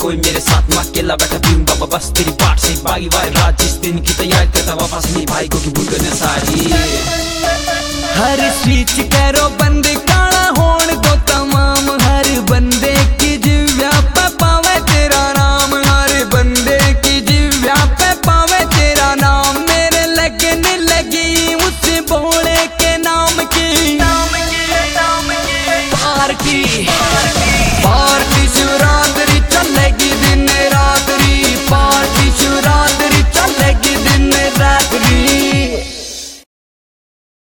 कोई मेरे साथ, मैं अकेला बैठा पीऊंगा बस तेरी बाट से बागी वाली रात, जिस दिन की तैयारी करता वापस नहीं भाई को की भूल करने सारी। हर स्विच करो बंद